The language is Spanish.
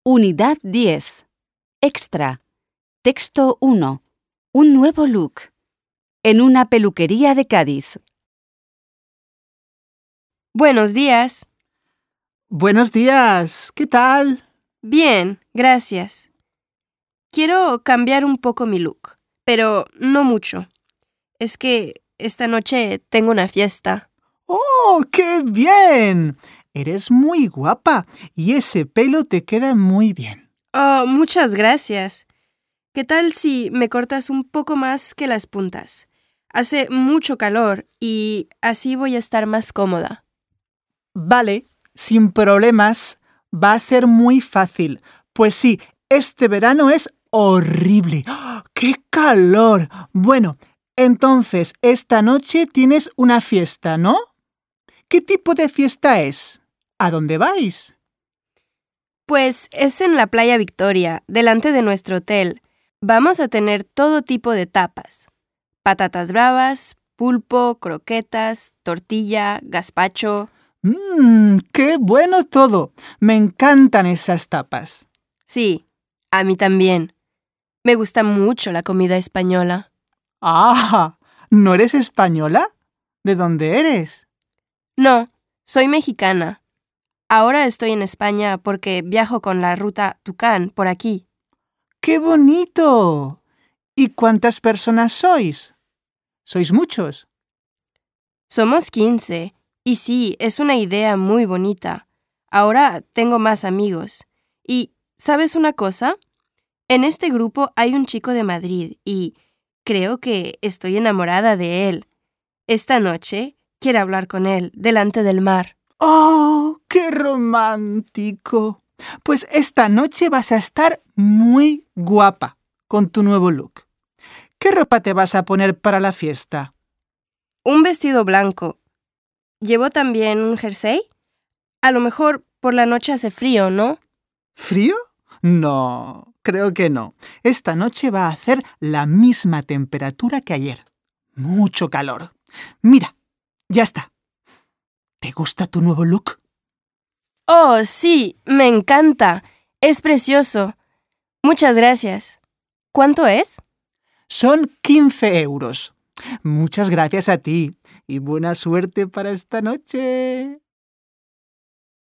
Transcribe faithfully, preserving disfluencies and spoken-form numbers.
Unidad diez. Extra. Texto uno. Un nuevo look. En una peluquería de Cádiz. Buenos días. Buenos días. ¿Qué tal? Bien, gracias. Quiero cambiar un poco mi look, pero no mucho. Es que esta noche tengo una fiesta. ¡Oh, qué bien! Eres muy guapa y ese pelo te queda muy bien. Oh, muchas gracias. ¿Qué tal si me cortas un poco más que las puntas? Hace mucho calor y así voy a estar más cómoda. Vale, sin problemas. Va a ser muy fácil. Pues sí, este verano es horrible. ¡Oh, ¡qué calor! Bueno, entonces esta noche tienes una fiesta, ¿no? ¿Qué tipo de fiesta es? ¿A dónde vais? Pues es en la Playa Victoria, delante de nuestro hotel. Vamos a tener todo tipo de tapas. Patatas bravas, pulpo, croquetas, tortilla, gazpacho. ¡Mmm, qué bueno todo! Me encantan esas tapas. Sí, a mí también. Me gusta mucho la comida española. ¡Ah! ¿No eres española? ¿De dónde eres? No, soy mexicana. Ahora estoy en España porque viajo con la ruta Tucán por aquí. ¡Qué bonito! ¿Y cuántas personas sois? ¿Sois muchos? Somos quince. Y sí, es una idea muy bonita. Ahora tengo más amigos. Y, ¿sabes una cosa? En este grupo hay un chico de Madrid y creo que estoy enamorada de él. Esta noche quiero hablar con él delante del mar. ¡Oh, qué romántico! Pues esta noche vas a estar muy guapa con tu nuevo look. ¿Qué ropa te vas a poner para la fiesta? Un vestido blanco. ¿Llevo también un jersey? A lo mejor por la noche hace frío, ¿no? ¿Frío? No, creo que no. Esta noche va a hacer la misma temperatura que ayer. Mucho calor. Mira, ya está. ¿Te gusta tu nuevo look? Oh, sí, me encanta. Es precioso. Muchas gracias. ¿Cuánto es? Son quince euros. Muchas gracias a ti y buena suerte para esta noche.